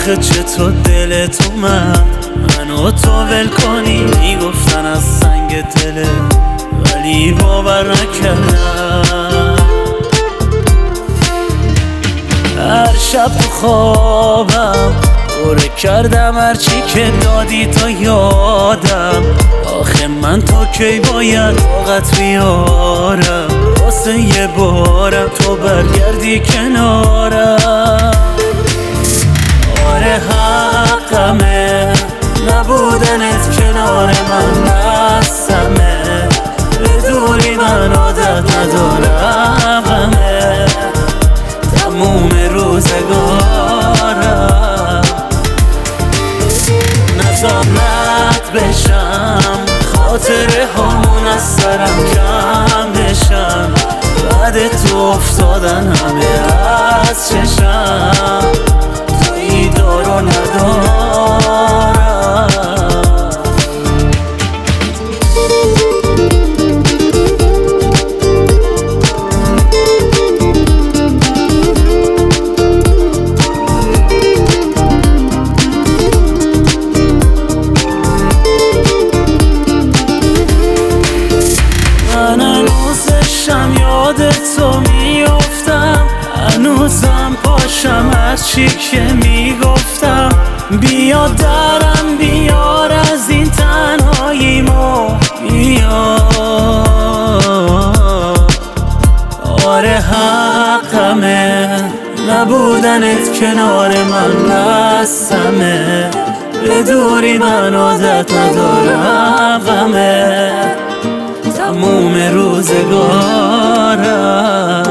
آخه چطور دلت اومد منو تو ول کنی؟ میگفتن از سنگ دله ولی باور نکردم. هر شب تو خوابم دوره کردم هرچی که دادی تا یادم. آخه من تا کی باید طاقت بیارم واسه یه بارم تو برگردی کنارم؟ آره حقمه نبودنت کنار من بسمه، به دوری من عادت ندارم غمه تموم روزگارم. نزار رد بشم خاطره هامون از سرم کم بشم، بعد تو افتادن همه از چشم تویی دار و ندارم. من هنوزشم یاد تو میافتم، هنوزم پاشم از چی که میگفتم. بیا درم بیار از این تنهاییمو بیا. آره حقمه نبودنت کنار من بسمه، به دوری من عادت ندارم غمه تموم روزگارم.